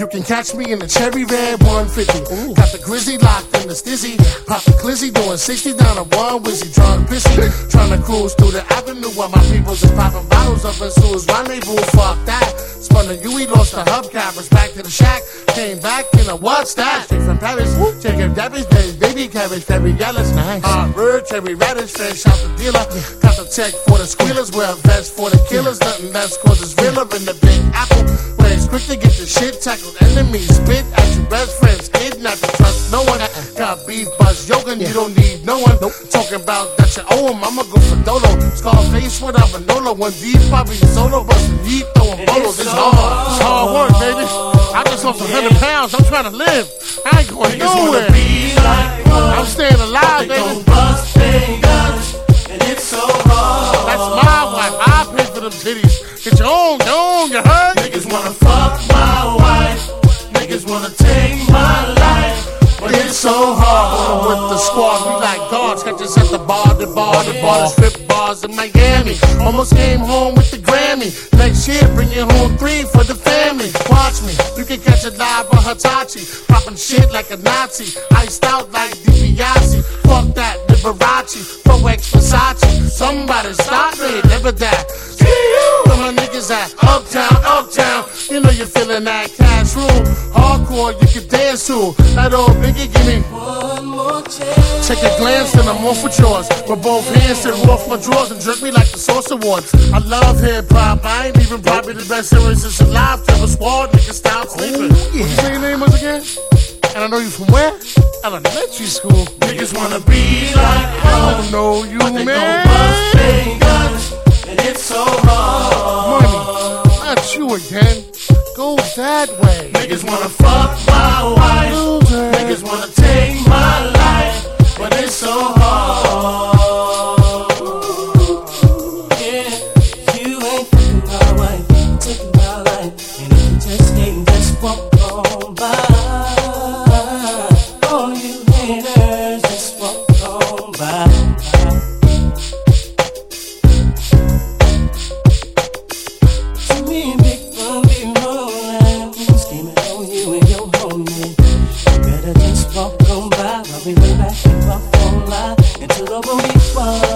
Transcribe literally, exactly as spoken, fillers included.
You can catch me in the cherry red one fifty. Ooh. Got the Grizzly locked in the stizzy. Pop the Glizzy doing sixty down a one Wizzy. Drunk pissy. Trying to cruise through the avenue while my peoples is popping bottles up in Sue's rendezvous. Fuck that. Spun the U E, lost the hubcappers. Back to the shack. Came back in a what's that? Straight from Paris. Chicken Debbie's baby, baby cabbage, very yellows. Nice. Hot bird, cherry radish, fresh out the dealer. Got the check for the squealers. Wear a vest for the killers. Nothing less cause it's realer in the Big Apple. Where it's quick to get the shit tackled. Enemies spit at your best friends. Kidnap you, trust no one. Got beef, buzz, yoga, you don't need no one. Talking about that you owe him, I'ma go for Dolo. Scarface without Manolo. One deep, probably solo, but some heat throwing bolos. It's hard. It's hard work, baby. I just lost a hundred pounds. I'm trying to live. I ain't going nowhere. Like I'm staying alive, they baby. don't bust their guns, and it's so hard. That's my wife. I pay for them titties. Get your own, your own, you heard? Niggas wanna fuck my wife. Niggas wanna take my life, but it's so hard. With the squad, we like dogs. Catch us at the bar, the bar, the bar, the strip bars in Miami. Almost came home with the Grammy. Next year, bring you home three for the family. Watch me, you can catch it live on Hitachi. Popping shit like a Nazi. Iced out like DiBiase. Fuck that, Liberace. Pro X Versace. Somebody stop me, never that. Where my niggas at? Uptown, uptown. You know you're feeling that cash rule. Hardcore, you can dance to. That old Biggie, give me one more chance. Take a glance, then I'm off with yours. With both hands, then off my drawers and jerk me like the Source Awards. I love hip hop. I ain't even probably the best lyricist alive. Tell a squad, niggas stop sleeping. What you say your name was again? And I know you from where? Elementary school. Niggas wanna be like I don't know you, but they man. gon' bust their guns, and it's so hard. Money, not you again. Go that way. Niggas wanna fuck my wife. Loser. Niggas wanna take my life, but it's so hard. Yeah, you ain't fucking my wife, taking my life, and if you just ain't just walk on by. All you haters just walk on by. To me, big fun be rolling, scheming on you and your homie. You better just walk on by while we lay back and walk on live into the booty bar.